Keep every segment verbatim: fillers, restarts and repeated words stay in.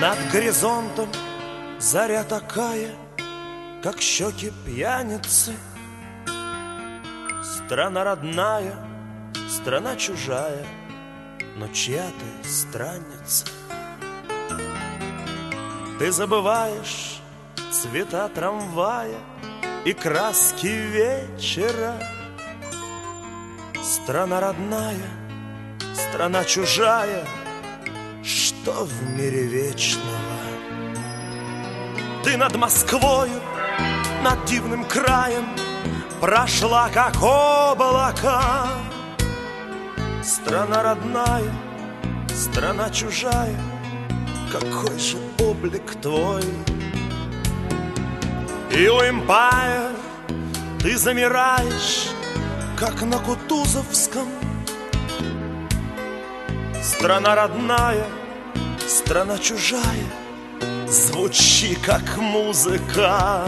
Над горизонтом заря такая, как щеки пьяницы. Страна родная, страна чужая, но чья ты странница. Ты забываешь цвета трамвая и краски вечера. Страна родная, страна чужая, что в мире вечного? Ты над Москвою, над дивным краем прошла, как облака. Страна родная, страна чужая, какой же облик твой? И у Эмпайр ты замираешь, как на Кутузовском. Страна родная, страна чужая, звучи как музыка.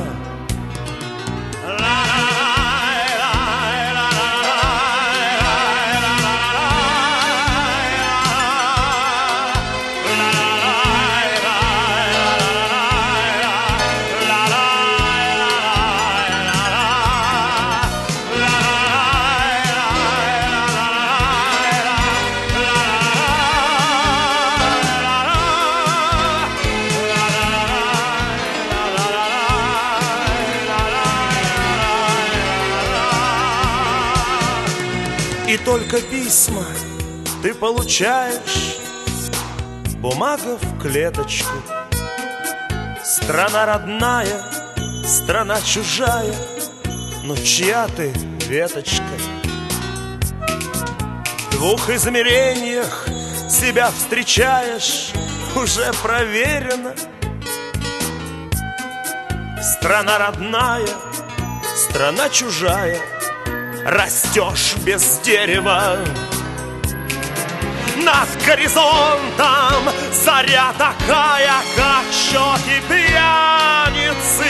И только письма ты получаешь, бумага в клеточку. Страна родная, страна чужая, но чья ты веточка? В двух измерениях себя встречаешь, уже проверено. Страна родная, страна чужая, растешь без дерева. Над горизонтом заря такая, как щеки пьяницы.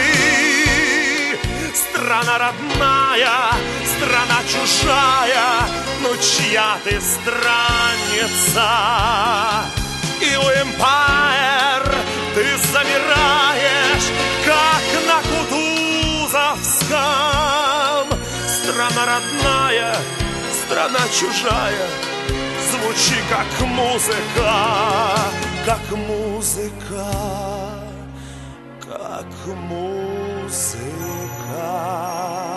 Страна родная, страна чужая, ну чья ты странница? И у Эмпайр ты замираешь, как на Кутузовском. Страна родная, страна чужая, звучи как музыка, как музыка, как музыка.